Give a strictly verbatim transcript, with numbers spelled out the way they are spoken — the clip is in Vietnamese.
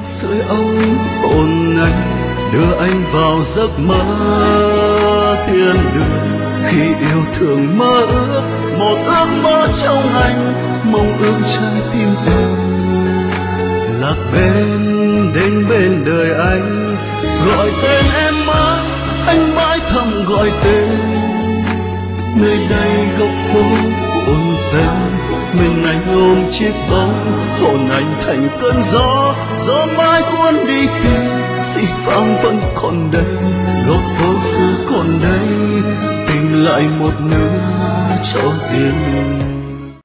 sưởi ấm hồn anh, đưa anh vào giấc mơ thiên đường. Khi yêu thương mơ ước một ước mơ trong anh, mong ước trái tim em lạc bên đến bên đời anh. Gọi tên em mãi, anh mãi thầm gọi tên. Nơi đây góc phố buồn tênh, mình anh ôm chiếc bóng, hồn anh thành cơn gió, gió mãi cuốn đi tìm. Dĩ vãng vẫn còn đây, góc phố xưa còn đây, tìm lại một nửa cho riêng